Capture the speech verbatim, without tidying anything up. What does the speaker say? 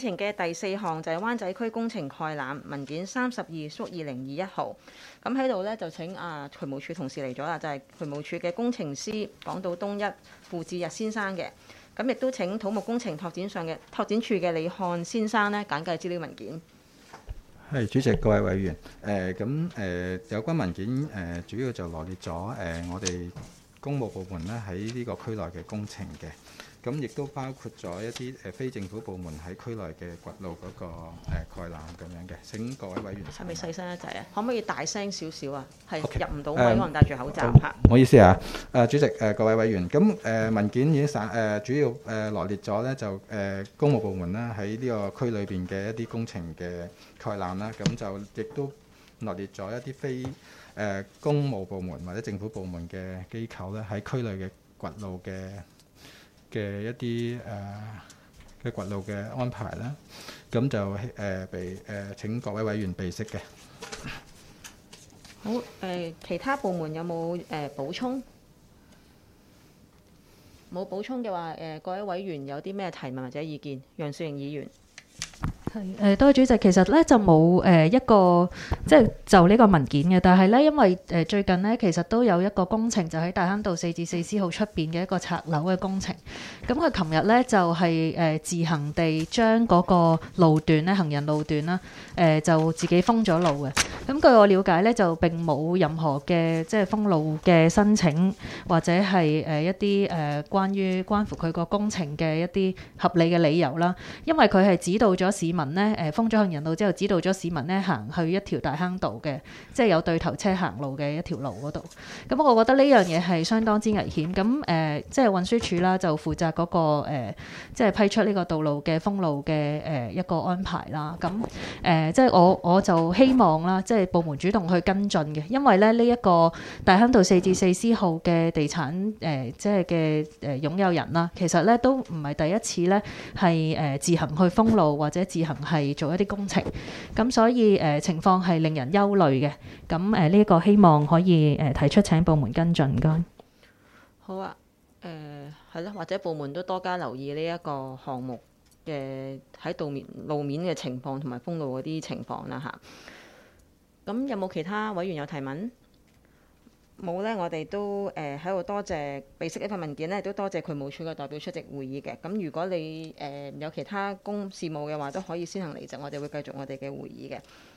工程嘅第四項就係灣仔區工程概覽文件三十二縮二零二一號。咁喺度呢，就請啊渠務署同事嚟咗啦，就係、是、渠務署嘅工程師港島東一傅志日先生嘅。咁亦都請土木工程拓展上嘅拓展處嘅李漢先生呢簡介資料文件。 係主席，各位委員，誒咁誒有關文件誒、呃、主要就羅列咗誒、呃、我哋公務部門咧喺呢個區內嘅工程嘅。咁亦都包括咗一啲誒非政府部門喺區內嘅掘路嗰、那個誒、呃、概覽咁樣嘅。請各位委員係咪細聲一滯啊？可唔可以大聲少少啊？係 Okay. 入唔到位，可能戴住口罩嚇。 唔好意思啊，誒、呃、主席誒、呃、各位委員，咁誒、呃、文件已經散誒、呃、主要誒、呃、羅列咗咧，就誒、呃、公務部門啦喺呢個區裏邊嘅一啲工程嘅概覽啦，咁就亦都羅列咗一啲非誒、呃、公務部門或者政府部門嘅機構咧喺區內嘅掘路嘅嘅一啲誒嘅掘路嘅安排啦，咁就誒、呃、被誒、呃、請各位委員備悉嘅。 好誒、呃，其他部門有冇誒、呃、補充？冇補充嘅話，誒、呃、各位委員有啲咩提問或者意見？楊雪盈議員。 係誒，多謝主席。其實咧就冇誒一個即係就呢個文件嘅，但係咧因為誒最近咧其實都有一個工程就喺大坑道四至四 C 號出邊嘅一個拆樓嘅工程。咁佢琴日咧就係誒自行地將嗰個路段咧行人路段啦誒就自己封咗路嘅。咁據我了解咧就並冇任何嘅即係封路嘅申請或者係誒一啲誒關於關乎佢個工程嘅一啲合理嘅理由啦，因為佢係指導咗市民咧誒封咗行人路之後，指導咗市民咧行去一條大坑道嘅，即係有對頭車行路嘅一條路嗰度。咁我覺得呢樣嘢係相當之危險。咁誒、呃、即係運輸署啦，就負責嗰、那個、呃、即係批出呢個道路嘅封路嘅誒、呃、一個安排啦。咁誒、呃、即係我我就希望啦，即係部門主動去跟進嘅，因為咧呢一、這個大坑道四至四 C 號嘅地產誒、呃、即係嘅誒擁有人啦，其實咧都唔係第一次咧係誒自行去封路或者自行係做一啲工程，咁所以誒、呃、情況係令人憂慮嘅。咁誒呢個希望可以誒、呃、提出請部門跟進。唔該。 好啊，誒係咯，或者部門都多加留意呢一個項目嘅喺道面路面嘅情況同埋封路嗰啲情況啦嚇。咁有冇其他委員有提問？冇呢，我哋都誒喺度多謝備悉呢份文件呢，都多謝渠務署嘅代表出席會議嘅。咁如果你誒、呃、有其他公事務嘅話，都可以先行離席，我哋會繼續我哋嘅會議嘅。